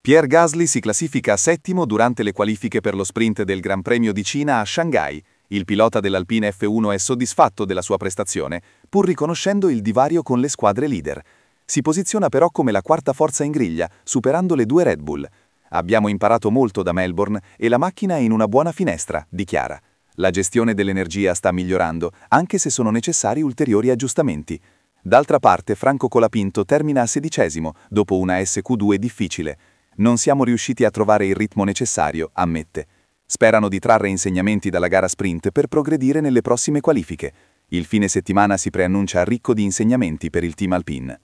Pierre Gasly si classifica settimo durante le qualifiche per lo sprint del Gran Premio di Cina a Shanghai. Il pilota dell'Alpine F1 è soddisfatto della sua prestazione, pur riconoscendo il divario con le squadre leader. Si posiziona però come la quarta forza in griglia, superando le due Red Bull. Abbiamo imparato molto da Melbourne e la macchina è in una buona finestra, dichiara. La gestione dell'energia sta migliorando, anche se sono necessari ulteriori aggiustamenti. D'altra parte, Franco Colapinto termina a 16° dopo una SQ2 difficile. Non siamo riusciti a trovare il ritmo necessario, ammette. Sperano di trarre insegnamenti dalla gara sprint per progredire nelle prossime qualifiche. Il fine settimana si preannuncia ricco di insegnamenti per il team Alpine.